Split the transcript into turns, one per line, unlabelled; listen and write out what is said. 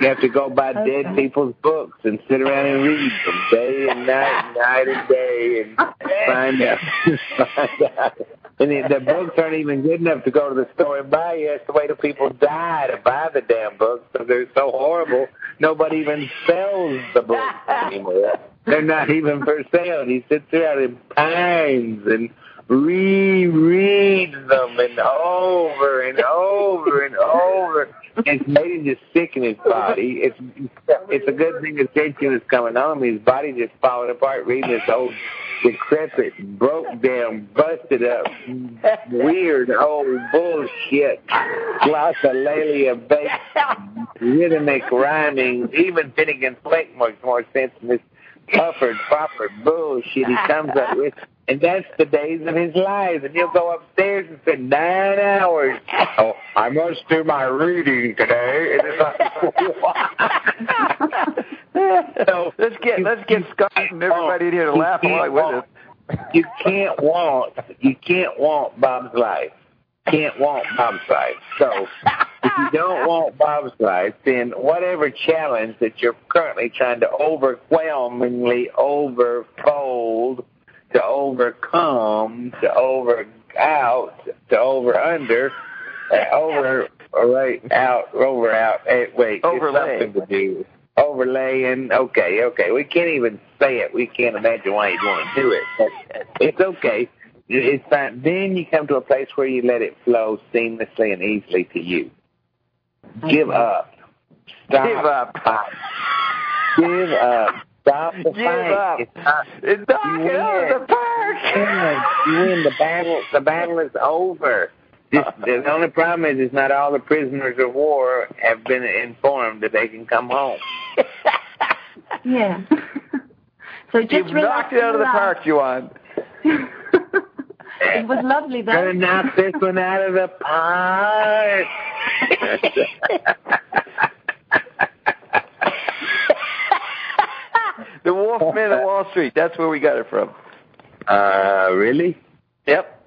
You have to go by dead people's books and sit around and read them day and night and day, and find out. And the books aren't even good enough to go to the store and buy. You have to wait till people die to buy the damn books because they're so horrible. Nobody even sells the books anymore. They're not even for sale. He sits around and pines and rereads them and over and over and over. It's made him just sick in his body. It's a good thing that tension is coming on. His body just falling apart reading this old decrepit, broke down, busted up, weird old bullshit. Glossolalia based, rhythmic rhyming. Even Finnegan's Wake makes more sense than this puffered, bullshit he comes up with. And that's the days of his life. And he'll go upstairs and spend 9 hours. Oh, I must do my reading today. And it's like, so
let's get Scott and everybody in here to laugh along with us.
You can't want Bob's life. Can't want Bob's life. So if you don't want Bob's life, then whatever challenge that you're currently trying to overwhelmingly overfold, to overcome, to over out, to over under, over right out, over out. Hey, wait,
overlay.
It's something to do. Overlaying. Okay. We can't even say it. We can't imagine why you'd want to do it. But it's okay. It's fine. Then you come to a place where you let it flow seamlessly and easily to you. Give up. Stop.
Give up.
Give up. Stop the
Give
fight.
up. It's knocking out of the park.
You win the battle. The battle is over. The only problem is not all the prisoners of war have been informed that they can come home.
Yeah. So just
You've knocked it out of the park, Joanne.
It was lovely, though.
Gonna knock this one out of the park.
The Wolfman of Wall Street. That's where we got it from.
Really?
Yep.